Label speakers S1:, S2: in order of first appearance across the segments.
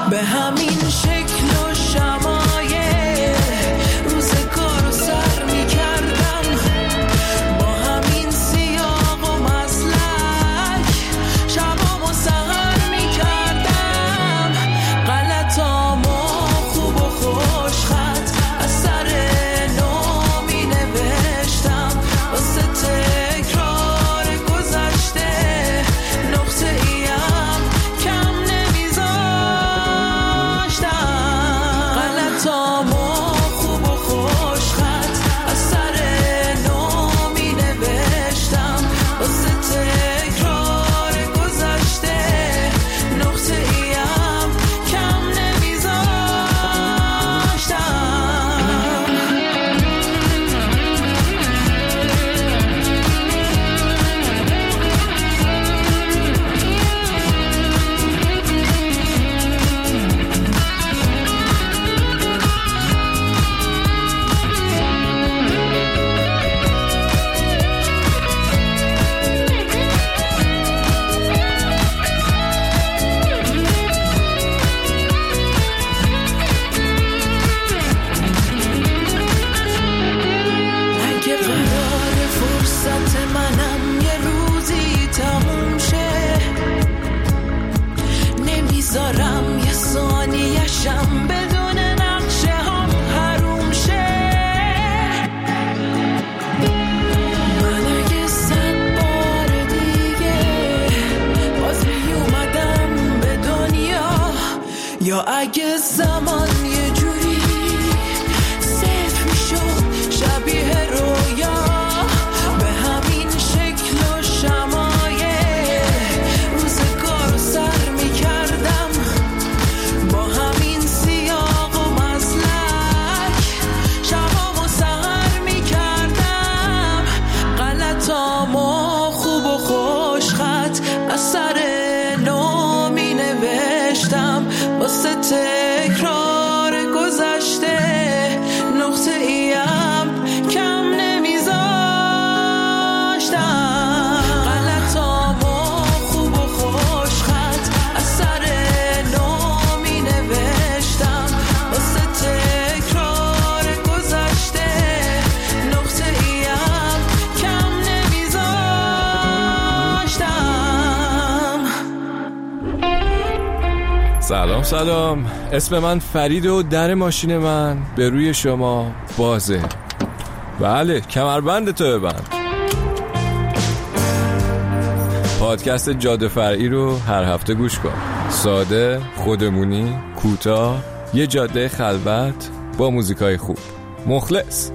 S1: به همین شکل و شمایل روزگار رو سر میکردم، با همین سیاق و مسلک شبامو سهر میکردم، غلطامو خوب و خوش خط از سر نو مینوشتم، واسه تکرار گذشته نقطه ایم کم نمیذاشتم، غلطامو خوب و خوش خط از سر نو مینوشتم، واسه تکرار گذشته نقطه ایم کم نمیذاشتم. اگه قرار فرصت منم یه روزی تموم شه، نمیذارم یه ثانیه‌شم بدون نقشه هم حروم شه. من اگه 100 بار دیگه باز میومدم به دنیا، یا اگه زمان یه جوری صفر میشد شبیه رویا، به همین شکل و شمایل روزگار رو سر میکردم، با همین سیاق و مسلک شبامو سهر میکردم، غلطامو خوب و خوش خط از سر نو مینوشتم، واسه تکرار گذشته نقطه ایم کم نمیذاشتم، غلطامو خوب و خوش خط از سر نو مینوشتم، واسه تکرار گذشته نقطه ایم کم نمیذاشتم.
S2: سلام، اسم من فرید و در ماشین من به روی شما بازه. بله، کمربند تو ببند. پادکست جاده فرعی رو هر هفته گوش کن. ساده، خودمونی، کوتاه، یه جاده خلوت با موزیکای خوب. مخلص.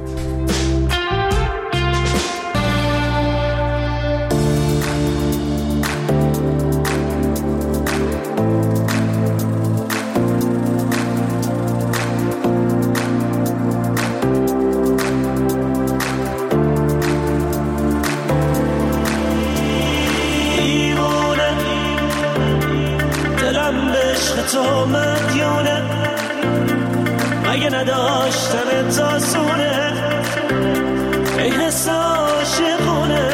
S3: تو مدیونه مگه نداشتن تاسونه، ای حس عاشقونه،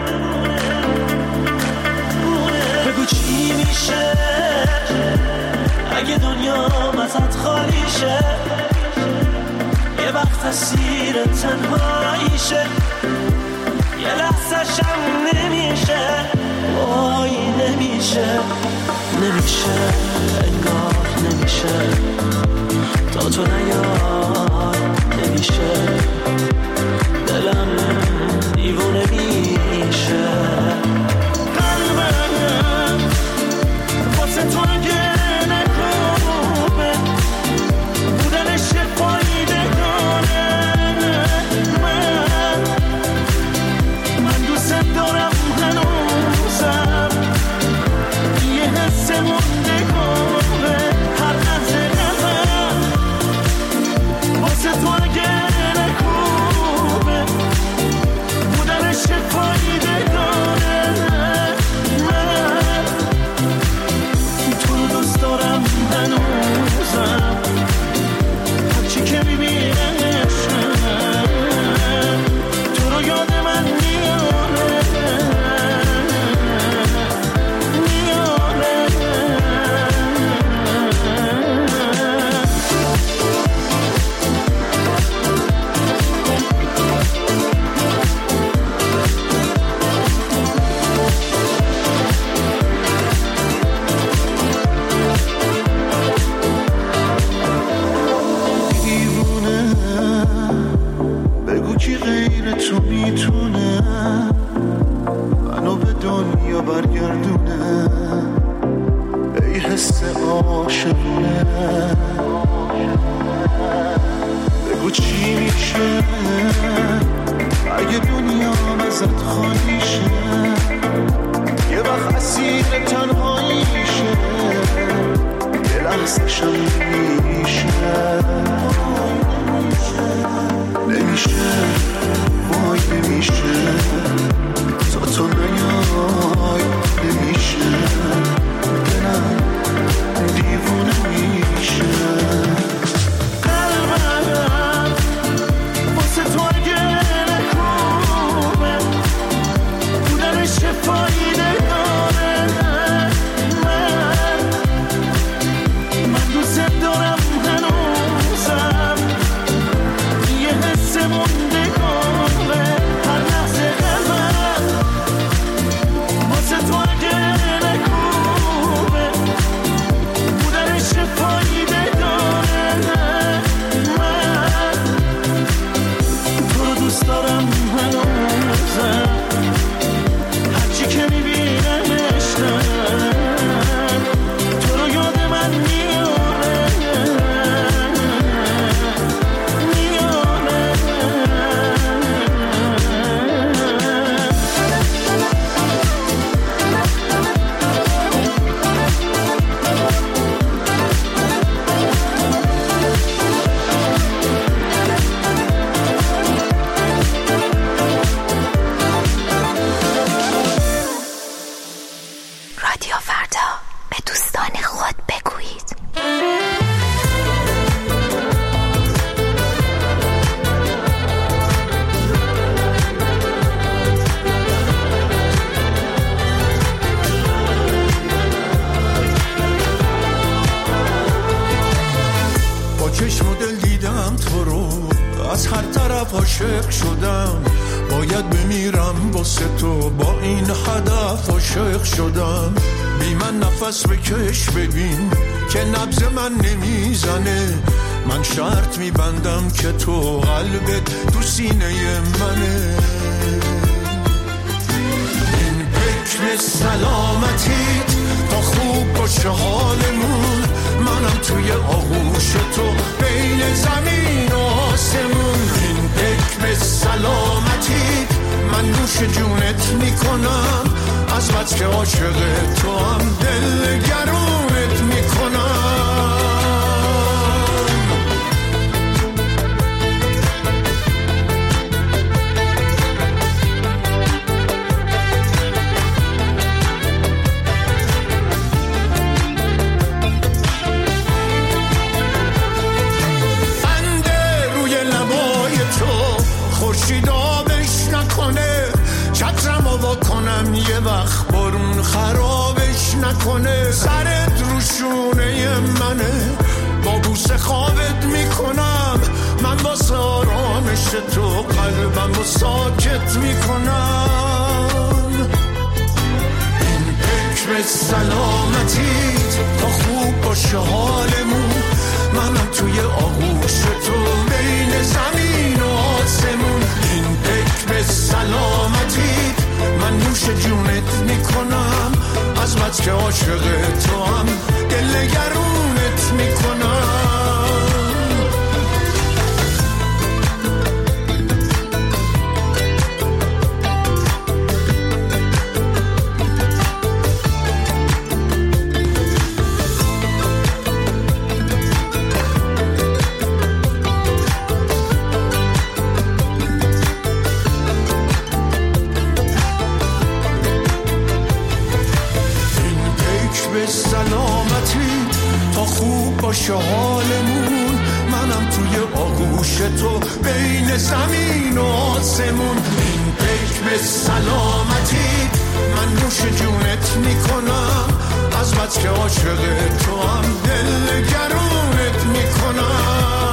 S3: بگو چی میشه اگه دنیا ازت خالی شه، یه وقت اسیر تنهاییشه، یه لحظه شم نمیشه، وای نمیشه، نمیشه انگار نمیشه، تا تو نیای نمیشه، دلم دیوونه میشه، قلبم واسه تو اگه نکوبه بودنش فایده کنه، من دوست دارم هنوزم، یه حس مونده کنه هر لحظه قلبم واسه تو اگه نکوبه واسشم نمیشه وای نمیشه تو نیای نمیشه دلم دیوونه میشه قلبم واسه تو اگه نکوبه بودنش چه فایده داره من دوست دارم هنوزم یه حس موندگاره هر لحظه قلبم واسه تو اگه نکوبه بودنش چه فایده داره من تو رو دوست دارم هنوزم هرچی که میبینمش دارم تو رو یاد من میاره
S4: رادیو فردا به دوستان خود بگویید.
S3: با چشم و دل دیدم تو رو از هر طرف عاشق شدم باید بمیرم واسه تو با این هدف عاشق شدم بی من نفس بکش ببین که نبض من نمیزنه من شرط میبندم که تو قلبت تو سینه منه این بکر سلامتیت تا خوب باشه حالمون منم توی آغوش تو بین زمین و آسمون این بکر سلامتیت من نوش جونت میکنم از بس که عاشق تو هم دل گرونت میکنم بنده روی لبای تو خورشید آبش نکنه چترم رو بکنم یه وقت بارون خرابش نکنه سرت رو شونه منه با بوسه خوابت میکنم من واسه آرامش تو قلبم رو ساکت میکنم این بکر سلامتیت تا خوب باشه حالمون منم توی آغوش تو بین زمین و آسمون این بکر سلامتیت من نوش جونت میکنم از بس که عاشق تو هم دل گرونت میکنم سلامتی تا خوب باشه حالمون منم توی آغوش تو بین زمین و آسمون این بکر سلامتی من نوش جونت میکنم از بس که عاشق تو هم دل گرونت میکنم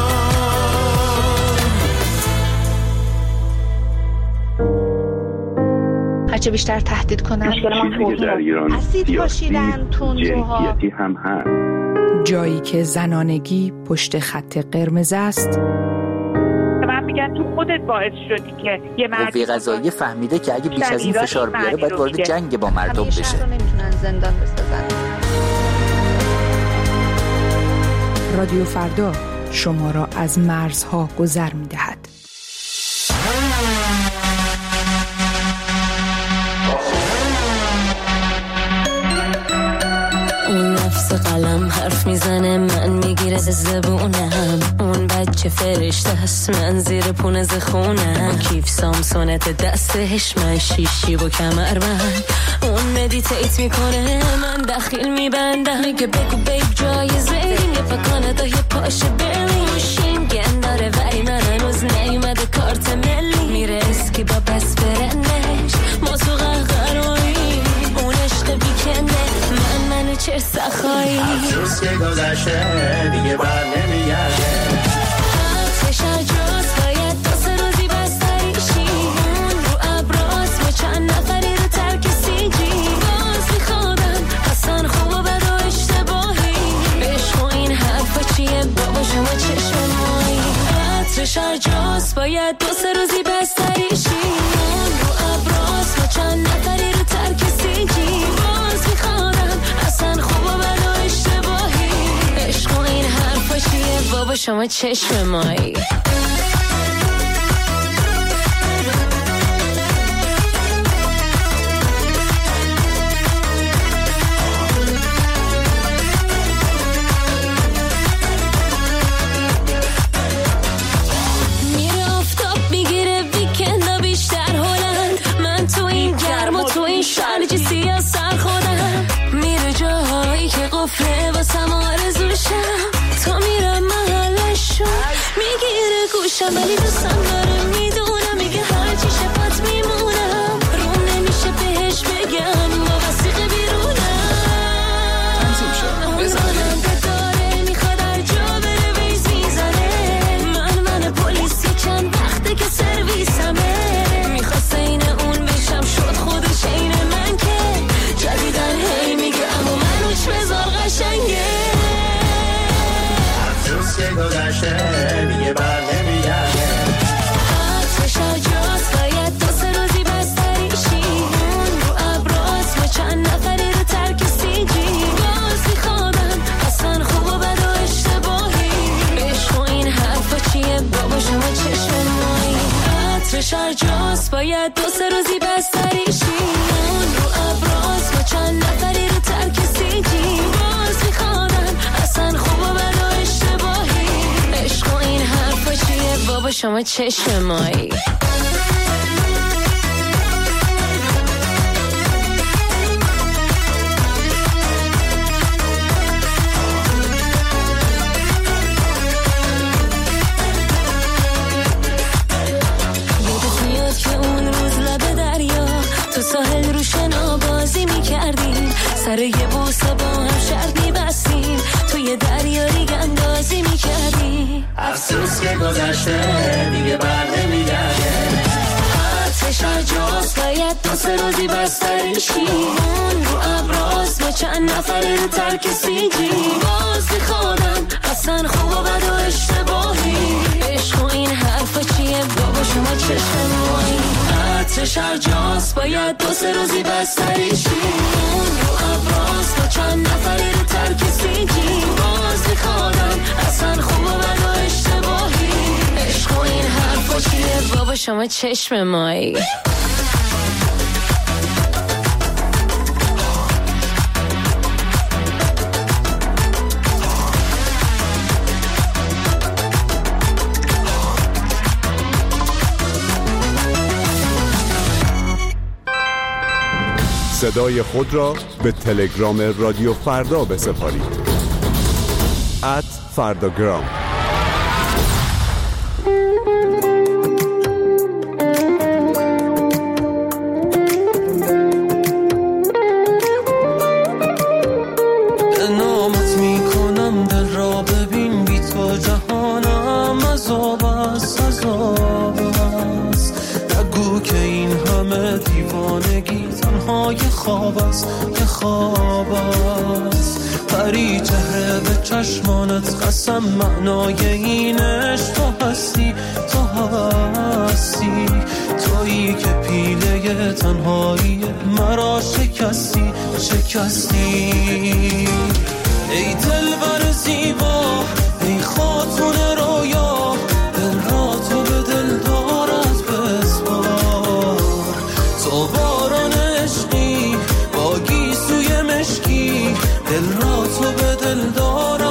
S5: هرچه بیشتر تهدید کنن
S6: چیزی که در ایران
S5: اسید پاشیدن تندروها
S6: جنسیتی هم هست
S7: جایی که زنانگی پشت خط قرمز است
S8: من میگن تو خودت باعث شدی که یه
S9: قوه قضاییه فهمیده که اگه بیش از این فشار بیاره باید وارد جنگ با مردم بشه.
S5: شهر رو نمیتونن زندان بسازن.
S7: رادیو فردا شما را از مرزها گذر می‌دهد.
S10: اون نفس قلم حرف میزنه من میگیره زبونم، اون بچه فرشته هست من زیر پونز خونم، کیف سامسونت دستش من شیشی و کمربند، اون مدیتیت میکنه من دخیل میبندم، میگه بگو بیب جایزه یه پاکاندا یه پاشه بریم شینگن داره ولی من هنوز نیومده کارت ملی، میره اسکی با بس برنش ما تو قهقرایی اون عشق بیکنه منو چه سخایی،
S3: افسوس که گذشته دیگه بر نمیگرده،
S10: آتش اجاز باید دو سه روزی بستریشی، اون رو ابراز با چند نفری رو ترک سیجی، باز میخوادم اصلا خوب و بد و اشتباهی، عشق و این حرفا چیه بابا شما چشم مایی، آتش اجاز باید دو سه روزی بستریشی، اون رو ابراز با چند نفری رو ترک سیجی، باز میخوادم اصلا خوب و بد و اشتباهی، عشق و این حرفا چیه بابا شما چشم مایی. میره آفتاب میگیره ویکندا بیشتر هلند، من تو این گرم و تو این شرجی سیاه سر خودم، میره جاهایی که قفله واسم آرزوشم، تا میرم محلشون میگیره گوشم ولی دوستم داره میدونم، میگه هرچی شفت میمونم، روم نمیشه بهش بگم با وسیقه بیرونم، اون راننده داره میخواد هر جا بره ویز میزنه، من پلیس چند وقته که سرویسمه، میخواست این اون بشم شد خودش این من که جدیدن هی میگه اما منوش بذار قشنگه،
S3: افسوس که گذشته دیگه بر نمیگرده،
S10: آتش اجاز باید دو سه روزی بستریشی، اون رو ابراز با چند نفری رو ترک سیجی، باز میخوادم اصلا خوب و بد و اشتباهی، عشق و این حرفا چیه بابا شما چشم مایی، آتش اجاز باید دو سه روزی بستریشی، اون رو ابراز با چند نفری رو ترک سیجی، باز میخوادم اصلا خوب و بد و اشتباهی، عشق و این حرفا چیه بابا شما چشم مایی. یادت میاد که اون روز لب دریا تو ساحل رو شنا بازی میکردیم، سر یه بوسه با هم شرط میبستیم، توی دریا ریگ اندازی میکردیم،
S3: افسوس که گذشته دیگه بر نمیگرده،
S10: آتش اجاز باید دو سه روزی بستریشی، اون رو ابراز با چند نفری رو ترک سیجی، باز میخوادم اصلا خوب و بد و اشتباهی، عشق و این حرفا چیه بابا شما چشم مایی، آتش اجاز باید دو سه روزی بستریشی، اون رو ابراز با چند نفری رو ترک سیجی، باز میخوادم اصلا خوب و بد و اشتباهی، عشق و این حرفا چیه بابا شما چشم مایی.
S11: صدای خود را به تلگرام رادیو فردا بسپارید. @فرداگرام.
S1: نامت میکنم دل را ببین بی تو جهانم عذاب است، عذاب است، نگو که این همه دیوانگی تنهای خواب است، که خواب است، پری چهره به چشمانت قسم معنای این عشق تو هستی، تو هستی، تویی که پیله تنهایی مرا شکستی، شکستی، ای دلبر زیبا، ای خاتون رویا، دل را تو به دل دارد بسپار، تو باران عشقی با گیسوی مشکی، دل را تو به دل دارد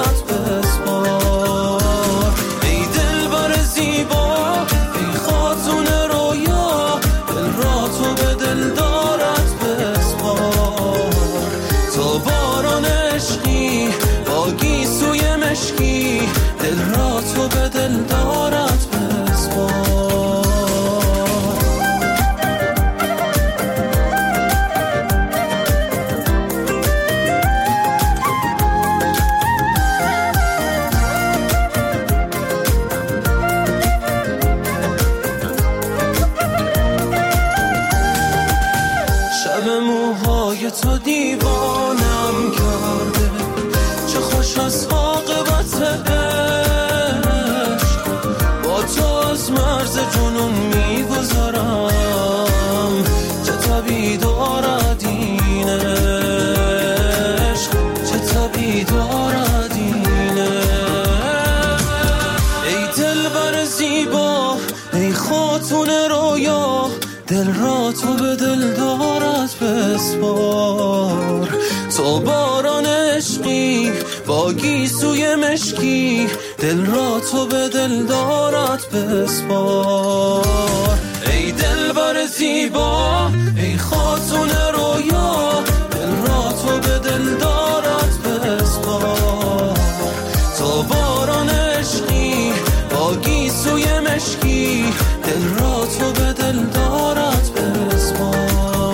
S1: دل را تو به دل دارت بسپار. تو باران عشقی با گیسوی مشکی، دل را تو به دل دارت بسپار. ای دلبر زیبا ای خاتون رویا، دل را تو به دل دارت بسپار. تو باران عشقی با گیسوی مشکی، دل را تو به دل دارت بسپار.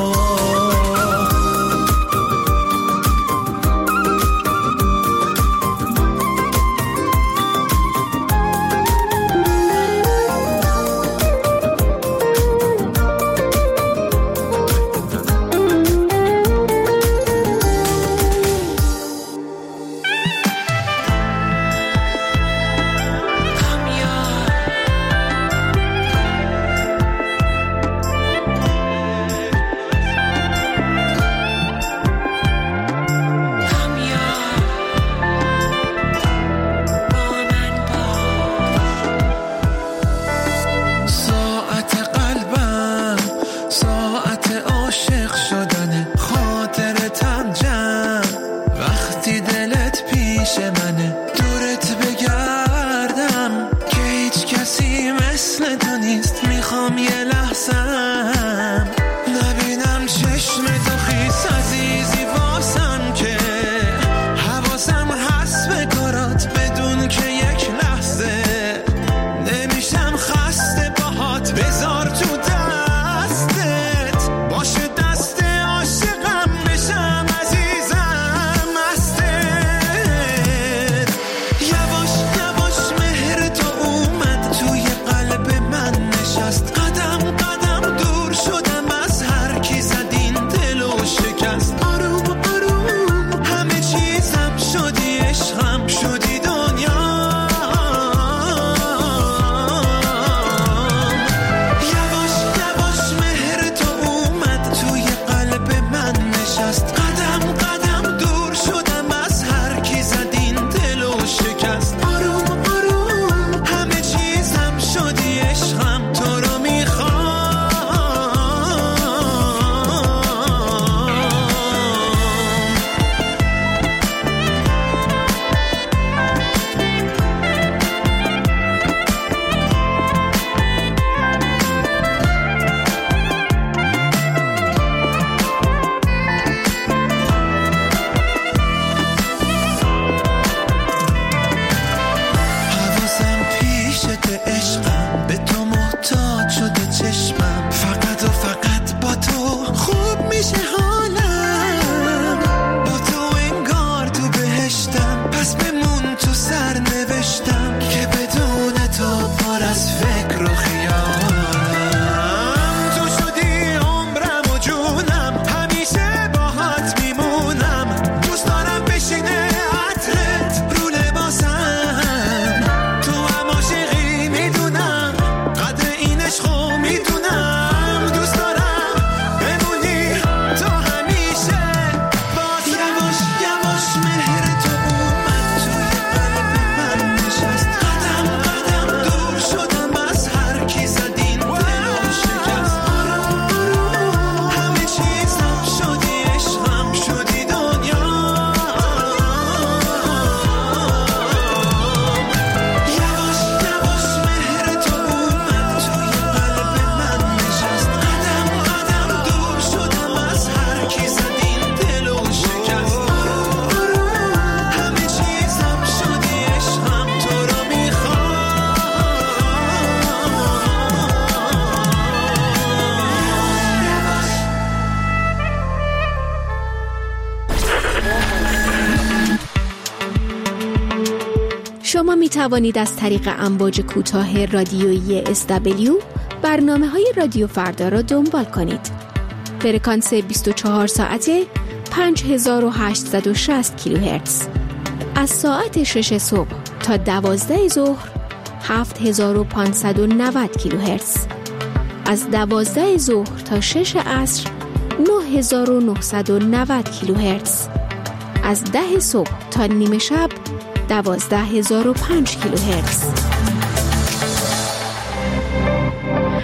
S12: شما می توانید از طریق امواج کوتاه رادیویی SW برنامه‌های رادیو فردا را دنبال کنید. فرکانس 24 ساعته 5860 کیلوهرتز. از ساعت 6 صبح تا 12 ظهر 7590 کیلوهرتز. از 12 ظهر تا 6 عصر 9990 کیلوهرتز. از 10 صبح تا نیمه شب 12005 کیلوهرتز.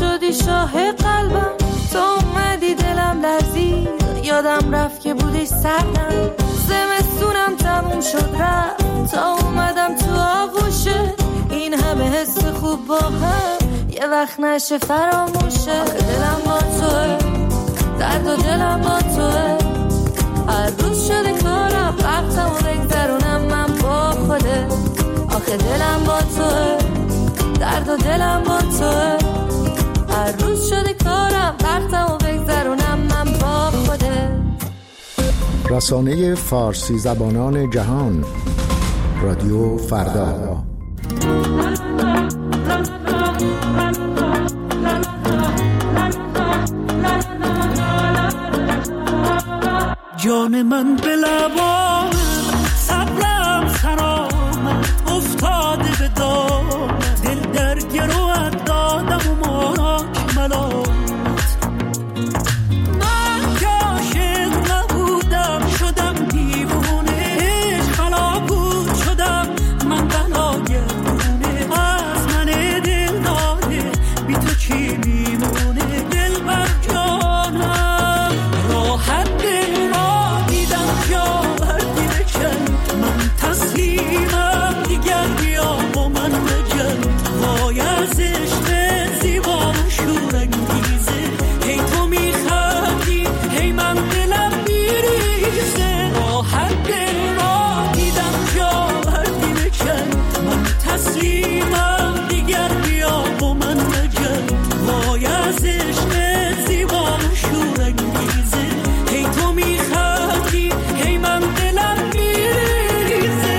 S10: شدی شاه قلبم، تو اومدی دلم لرزید، یادم رفت که بودی سردم، زمستونم تموم شد رفت تا اومدم تو آغوشه، این همه حس خوب با هم یه وقت نشه فراموشه. دلم با توه، درد و دلم با توه، هر روز شده کارم وقتمو بگذرونم من با خوده. آخه دلم با توه، درد و دلم با توه، هر روز شده کارم وقتمو بگذرونم من با خوده.
S13: رسانه فارسی زبانان جهان، رادیو فردا.
S1: جان من به لبان صبرم خرامم، افتاده به دام دل در گروهت دادم و ماراک ملامت. من که عاشق نبودم شدم دیوونه، خلا بود شدم من بلا گردونه، از من دل داده بی تو چی میمونه. دل بر جانم راحت دل را دیدم جا بردی بکن، من تسلیمم دیگر بیا با من بجن. وای از عشق زیبا و شورانگیزه، هی تو میخندی هی من دلم میریزه. راحت دل را دیدم جا بردی بکن، من تسلیمم دیگر بیا با من بجن. وای از عشق زیبا و شورانگیزه، هی تو میخندی هی من دلم میریزه.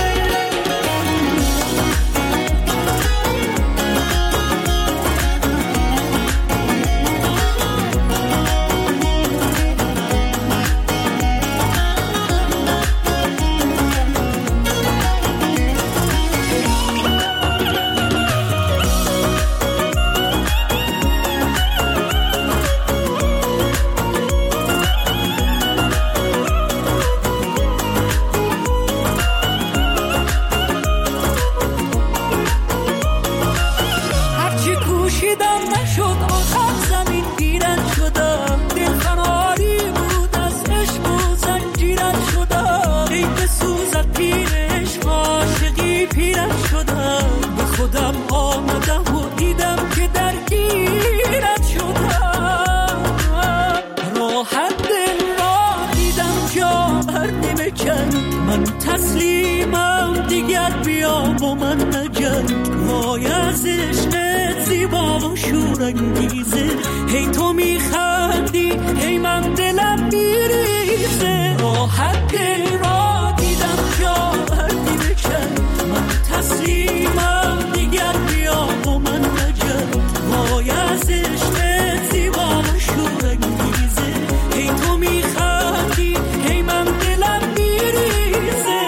S1: هرچی کوشیدم نشد، آخر زمین گیرد شدم، دل خناری بود از عشق و زنجیرت شدم. ای بسوزد پیر عشق عاشقی پیرت شدم، به خودم آمدم و دیدم که درگیرت شدم. راحت دل را دیدم جا بردی بکن، من تسلیمم دیگر بیا با من نجن. وای از عشقت زیبا و شورانگیزه، هی تو میخندی هی من دلم میریزه. راحت دل را دیدم جا بردی بکن، من تسلیمم دیگر بیا با من نجن. وای از عشقت زیبا و شورانگیزه، هی تو میخندی هی من دلم میریزه.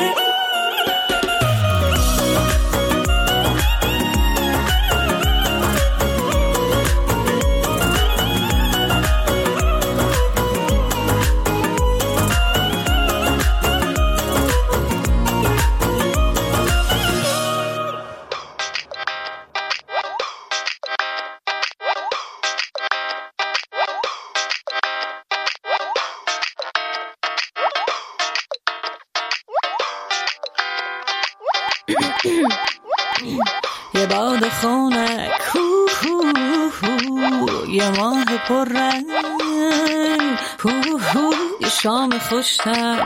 S10: یه باد خونک یه ماه پر رنگ، یه شام خوشتم،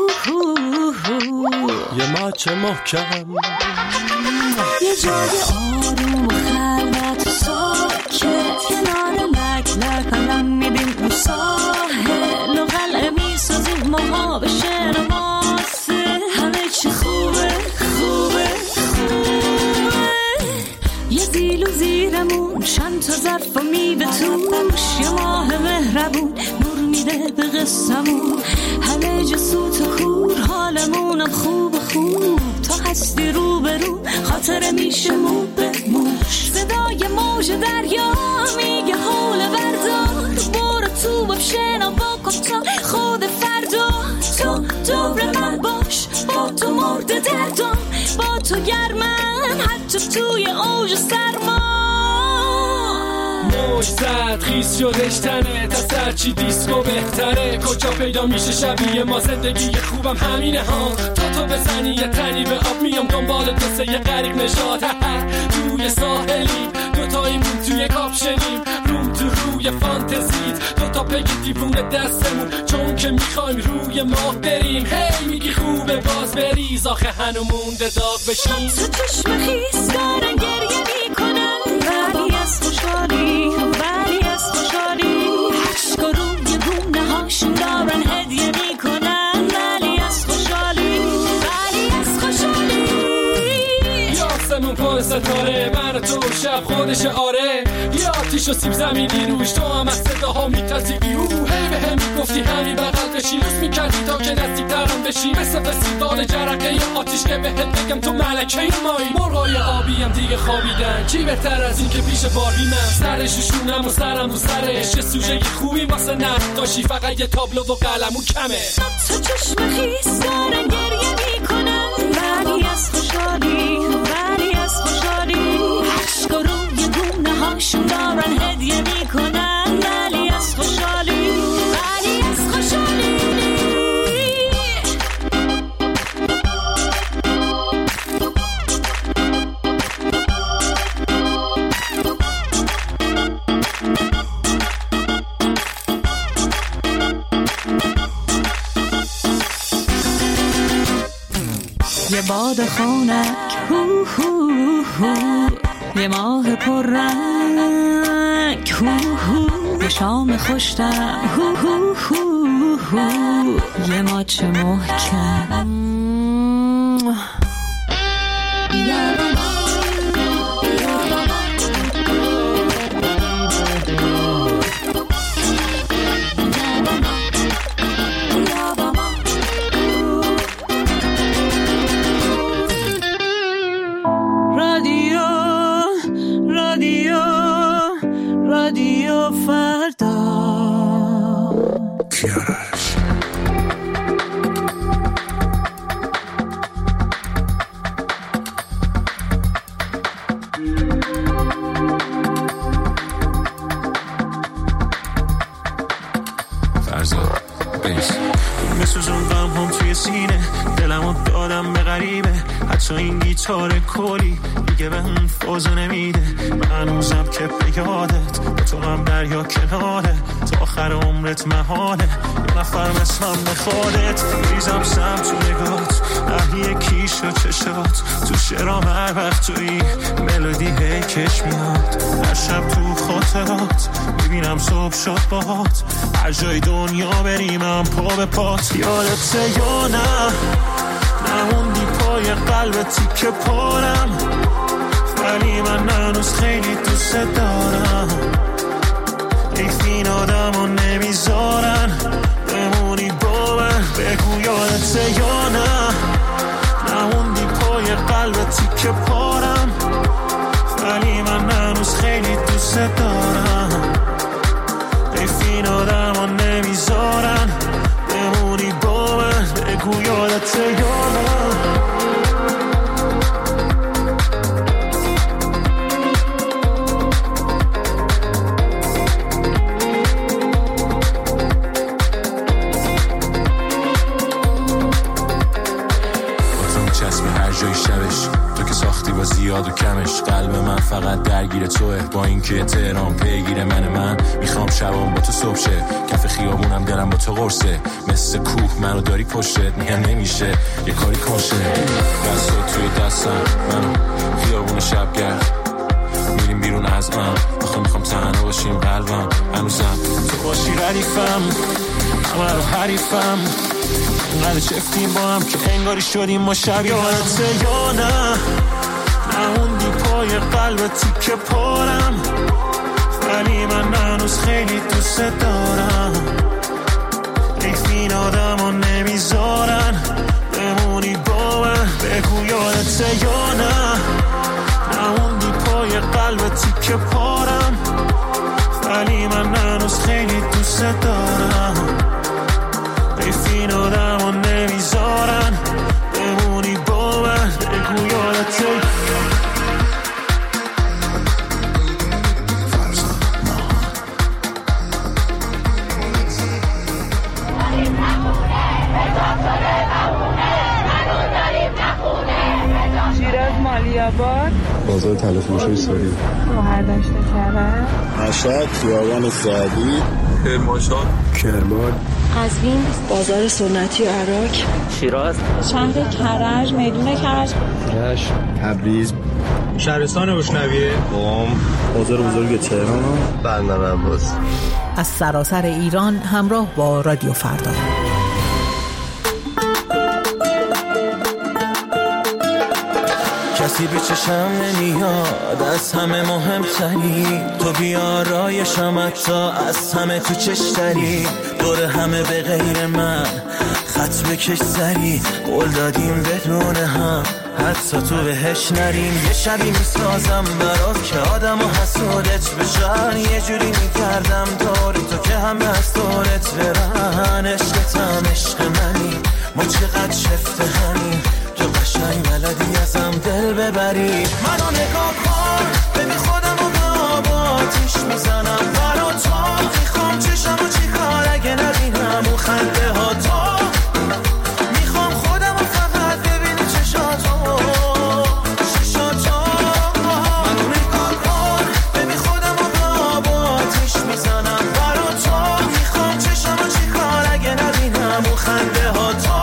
S1: یه ماچ محکم،
S10: یه جای آروم و خلوت و ساکت، کنار لک لک هم میدیم اون ساحل و قلعه میسازیم ما به شعر و ماسه. همه چی خوبه خوبه خوبه، یه زیل و زیرمون چند تا ظرف و میوه توش، یه ماه مهربون نور میده به قصمون. همه جا سوت و کور حالمونم خوب خوب، تا هستی رو به رو خاطره میشه مو به موش. صدای موج دریا میگه حول بردار، برو تو باب شنوا کن تا خود فردا. تو دور من باش، با تو مرد دردم، با تو گرمم حتی توی اوج سرما.
S14: موج زد خیس شدش تنه تا سرچی دیسکو بهتره کجا پیدا میشه شبیه ما زندگی خوبم همینه ها تو بزنی یه تنی به آب میام دنبال تو یه غریق نشاط توی ساحلیم دوتاییمون توی کاپشنیم روم تو روی فانتزیت دوتا پگی دیوونه دستمون چون که میخوایم روی ماه بریم هی میگی خوبه باز بریز آخه هنو مونده داغ بشیم
S10: تو چشم خیس دارن گریه میکنن ولی از خوشحالی ولی از خوشحالی عشق و روی گونه هاشون دارن هدیه میکنن ولی از خوشحالی ولی از خوشحالی
S14: یاسمون پر ستاره من تو شب خودش آره یا آتیش و سیب زمینی روش تو هم از صداها میتازی بیرو هی به هم میگفتی همین بغل بشی لوس میکردی تا که نزدیک ترم بشی مثل فستیوال جرقه یا آتیش که بهت بگم تو ملکه مایی مرغای آبی هم دیگه خوابیدن چی بهتر از این که پیش باربی من سرش شونم و سرم و سرش یه سوژه خوبی واسه نقاشی فقط یه تابلو و قلمو کمه
S10: تو چشم خیس دارن گریه میکنن ولی از خوشحالی ولی از خوشحالی عشق و روی گونه هاشون دارن هدیه میکنن ولی از خوشحالی ولی از خوشحالی یه باد خونک هو هو هو یه ماه پررنگ هو هو یه شام خوشتم هو هو هو هو یه ماچ محکم رادیو فردا
S3: کیارش
S1: فرزاد بیس میسوزون غم هم توی سینه دلمو دادم به غریبه حتی این گیتار کلی دیگه به اون فوزو نمیده من هنوزم که به یادت به تو هم دریا کناره تا آخر عمرت محاله یه نفر مثلم بخوادت ریزم سم تو نگات اهلی کیش و چشات تو شرام هر وقت توی ملودی هی کش میاد هر شب تو خاطرات میبینم صبح شد باهات هر جای دنیا بریم هم پا به پات یادته یا نه نموندی پای قلب تیکه پارم ولی من هنوز خیلی دوست دارم این آدم رو نمیذارن بمونی با من بگو یادته یا نه نموندی پای قلب تیکه پارم ولی من هنوز خیلی دوست دارم این آدم رو نمیذارن بمونی با من بگو یادته یا نه زیاد و کمش قلب من فقط درگیر توه با اینکه تهران پیگیر من میخوام شبام با تو صبح شه کف خیابونم دلم با تو قرصه مثل کوه منو داری پشتت میگم نمیشه یه کاری کنشه دستات توی دستم منو خیابون شبگرد میریم بیرون از من میخوام تنها باشیم قلبم هنوزم تو باشی ردیفم همه رو حریفم اینقدر چفتیم با هم که انگاری شدیم ما شبیه یادته یا نه نموندی پای قلب تیکه پارم ولی من هنوز خیلی دوست دارم این آدم رو نمیذارن بمونی با من بگو یادته یا نه نموندی پای قلب تیکه پارم ولی من هنوز خیلی دوست دارم این آدم رو نمیذارن بمونی با من بگو یادته
S15: بازار تلفروشی سوری.
S5: برداشت کرد.
S15: مشهد خیابان سعدی.
S16: کرمانشاه.
S15: کرمان.
S17: قزوین بازار سنتی عراق.
S9: شیراز.
S17: شهر کرج میدون کرج.
S15: رشت. تبریز.
S16: شهرستان بشنویه.
S15: قم. بازار بزرگ تهران.
S16: بندر عباس.
S18: از سراسر ایران همراه با رادیو فردا.
S1: کسی به چشم نمیاد از همه مهمتری، تو بیارایشم حتی از همه تو چشتری، دور همه به غیر من خط بکش سری، قول دادیم بدون هم حتی تو بهش نریم. یه شبی میسازم برات که آدم و حسودت بشن، یه جوری میکردم دور تو که همه از دورت برن. عشقتم عشق منی، ما چقدر شفته همین، تو قشنگ بلدی ازم دل ببری. منو نگاه کن ببین خودم رو به آب آتیش میزنم برا تو، میخوام چشم و چی کار اگه نبینم اون خنده ها تو، میخوام خودم رو فقط ببینی چشاتو چشاتو. منو نگاه کن ببین خودم رو به آب آتیش میزنم برا تو، میخوام چشم و چی کار اگه نبینم اون خنده ها تو،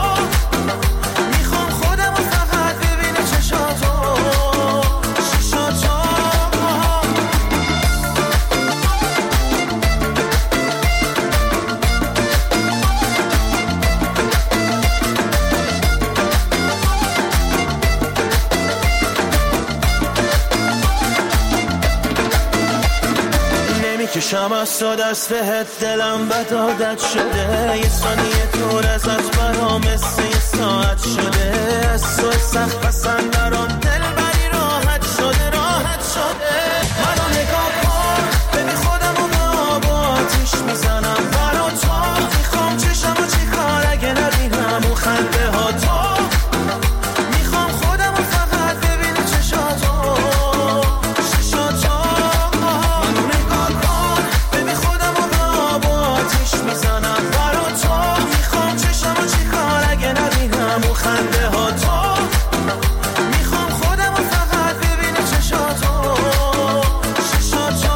S1: کشم از تو دست بهت دلم بد عادت شده، یه ثانیه دور ازت برام مثل یه ساعت شده، از تو سخت پسندران دل بری راحت شده راحت شده. منو نگاه کن ببین خودم رو به آب آتیش میزنم برا تو، میخوام چشم و چی کار اگه نبینم اون خنده ها تو، میخوام خودم رو فقط ببینی چشاتو چشاتو. منو نگاه کن ببین خودم رو به آب آتیش میزنم برا تو، میخوام چشم و چی کار اگه نبینم اون خنده ها تو، میخوام خودم رو فقط ببینی چشاتو چشاتو.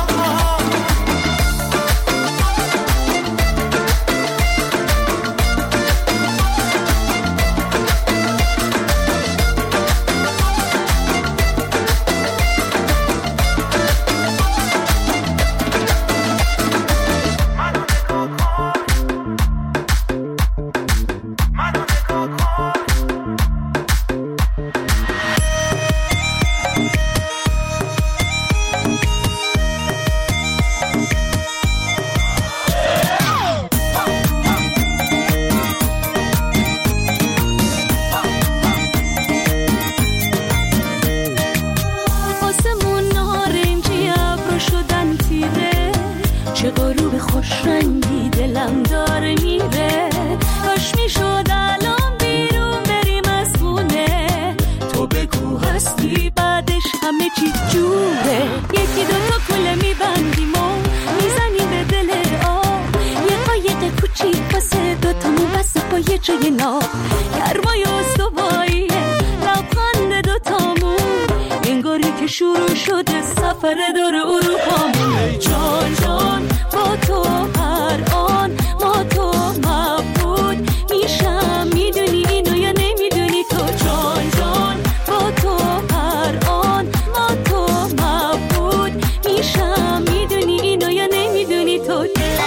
S10: چه غروب خوش رنگی دلم داره میره، کاش میشد الان بیرون بریم از خونه، تو بگو هستی بعدش همه چی جوره، یکی دوتا کله میبندیم و میزنیم به دل آب، یه قایق کوچیک واسه دوتامون واسه پای جای ناب، گرمای استواییه لبخند دوتامون، انگاری که شروع شده سفر دور اروپامون. ای جان جان با تو هر آن ما تو مبود میشم، میدونی اینو یا نمیدونی تو، جان جان با تو هر آن ما تو مبود میشم، میدونی اینو یا نمیدونی تو،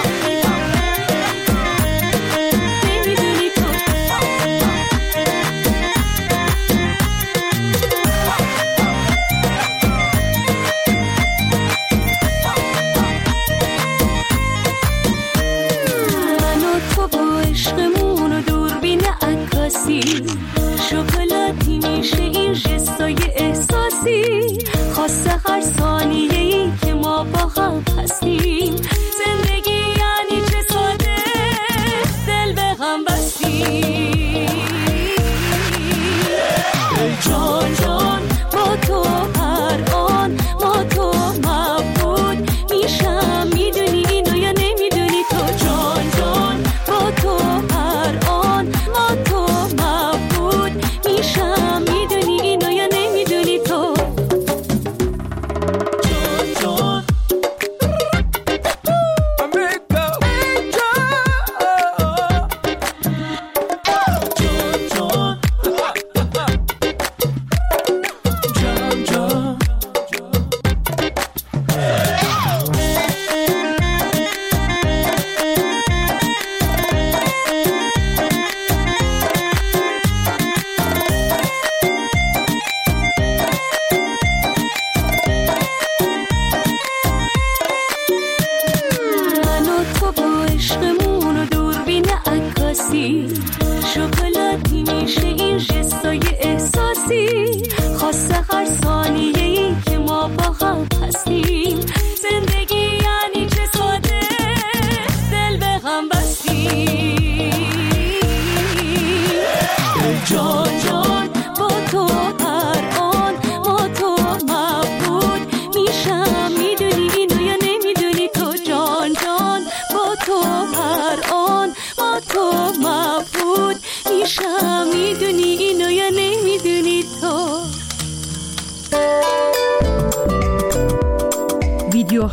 S10: نمیدونی تو.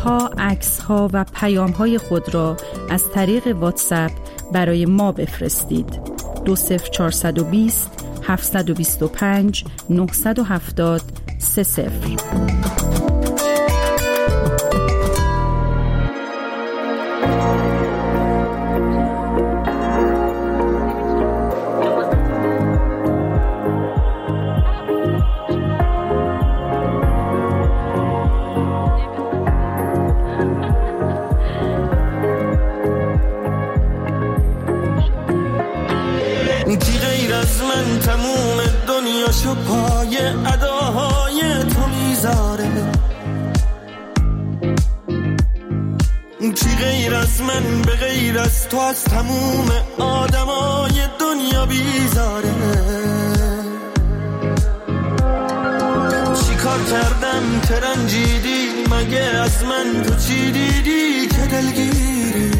S19: ها، عکس ها و پیام های خود را از طریق واتساپ برای ما بفرستید. 20420 725 970 30.
S1: کی غیر از من تموم دنیاشو پای اداهای تو میذاره؟ کی غیر از من به غیر از تو از تموم آدمای دنیا بیزاره؟ چی کار کردم که رنجیدی؟ مگه از من تو چی دیدی که دلگیری؟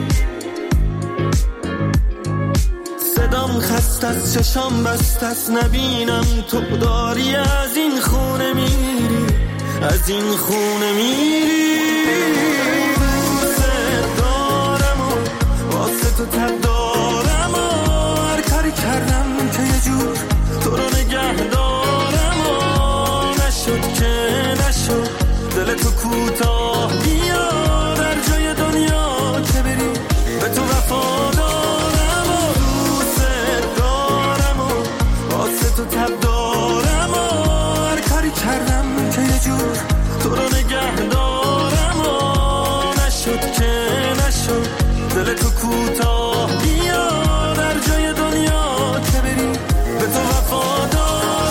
S1: صدام خسته از چشام بسته است نبینم تو داری از این خونه میری، از این خونه میری. دوست دارم و واسه تو تب دارم و هر کاری کردم که یه جور تو رو نگه دارم و نشد که نشد دل تو کوتاه بیا در جای دنیا که بری به تو وفادارم. تو تب دارم و هر کاری کردم که یه جور تو رو نگه دارم و نشد که نشد دل تو کوتاه بیا در جای دنیا که بری به تو وفادارم.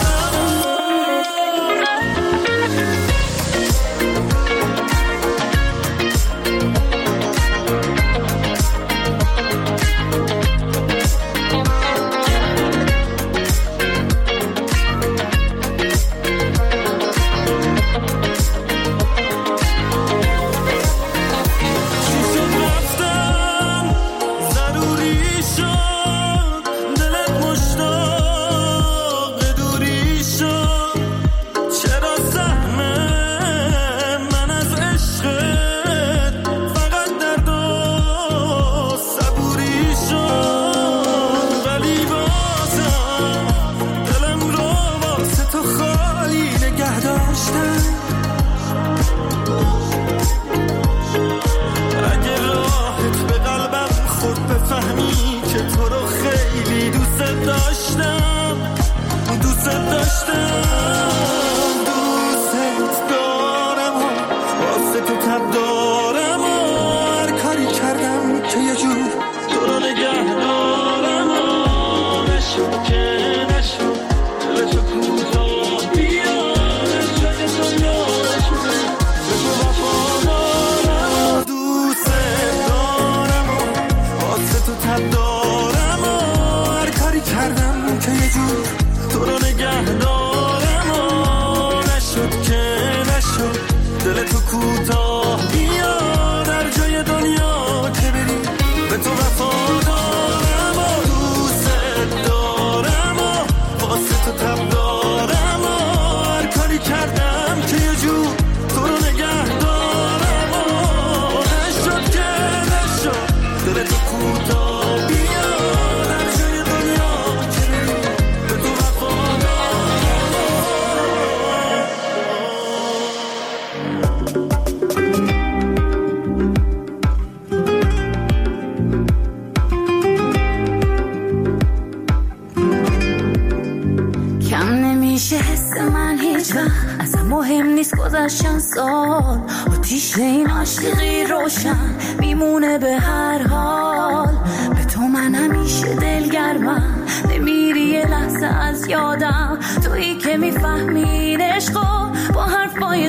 S10: مهم نیست گذشتن سال، آتیش این عاشقی روشن میمونه به هر حال. به تو من همیشه دلگرمم، نمیری یه لحظه از یادم، تویی که میفهمی عشقو با حرفای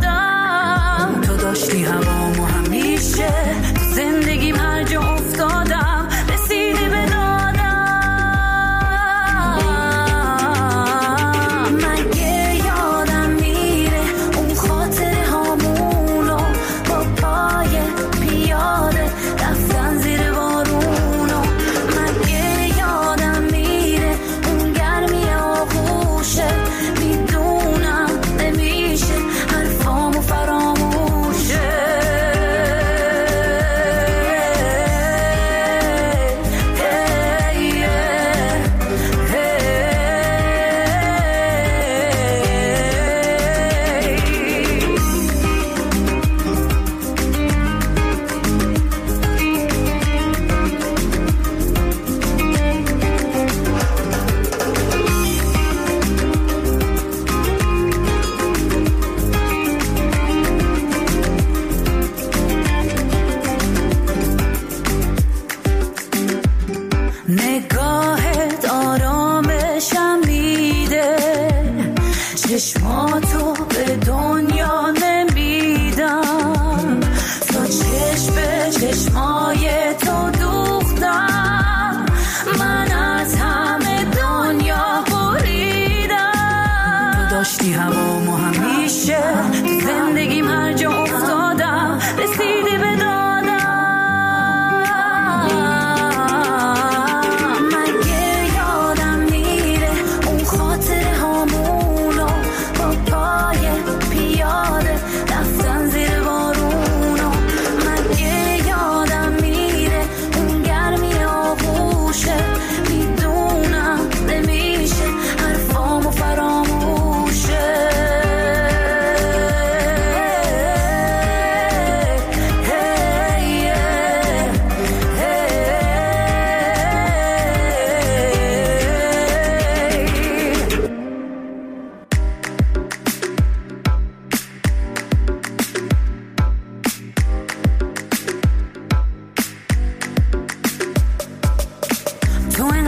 S10: سادم. تو داشتی هوامو همیشه تو زندگیم هر جا افتادم، رسیدی به فراموشه.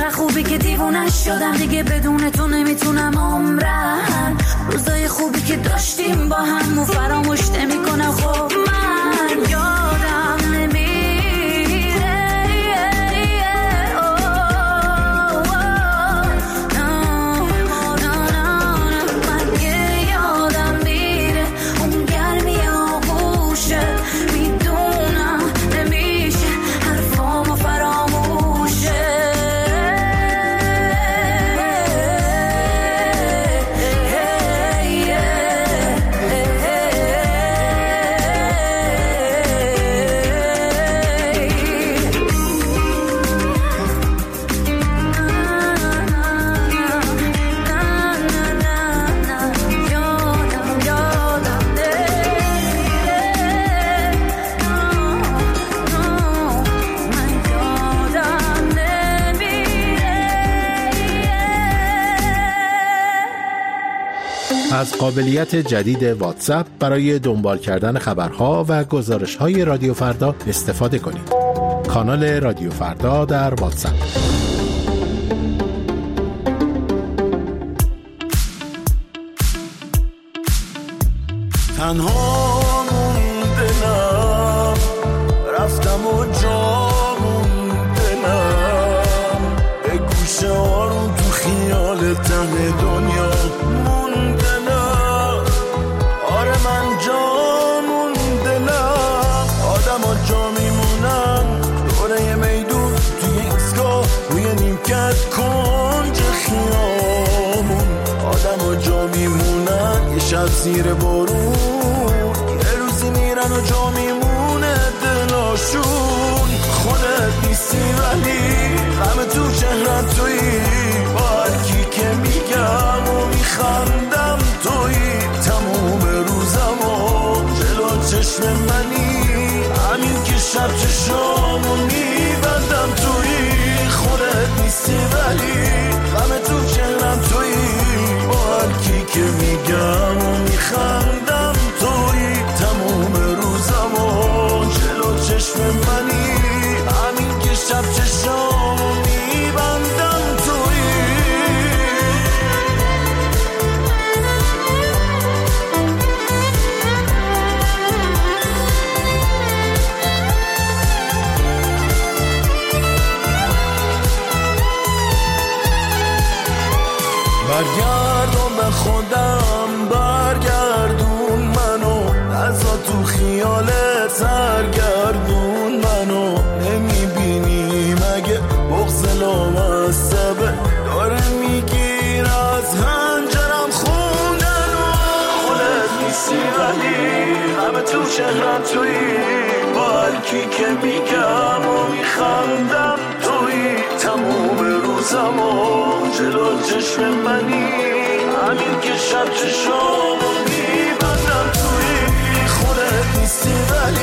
S10: چقدر خوبی که دیوونه شدم دیگه بدون تو نمیتونم عمرم روزای خوبی که داشتیم با هم و فراموش نمیکنم خب من یادم نمیره
S20: از قابلیت جدید واتساپ برای دنبال کردن خبرها و گزارش‌های رادیو فردا استفاده کنید. کانال رادیو فردا در واتساپ.
S3: تنها موندنم رفتم و جا موندنم به گوشه آروم تو خیال ته دنیا موندنم. آره من جا موندنم آدم ها جا میمونن دوره میدون توی ایستگاه روی نیمکت کنج خیامون آدم ها جا میمونن یه شب زیر بارون یه روزی میرن و جا میمونه دلاشون. خودت نیستی ولی غم تو چهرت تویی با هر کی که میگم و میخندم تویی تموم روزم و جلو چشم منی همین که شب چشامو میبندم تویی. خودت نیستی ولی غم تو چهرم تویی با هر کی که میگم و میخندم تویی تموم روزم و جلو چشم منی همین که شب چشامو میبندم تویی. برگردون به خودم برگردون منو ازا تو خیالت سرگردون منو نمیبینی مگه بغض لامصبه داره میگیر از هنجرم خوندنو. خودت نیستی ولی همه تو چهرم تویی با هر کی که میگم و میخندم تویی تموم روزم و جلو چشم منی همین که شب چشامو میبندم تویی. خودت نیستی ولی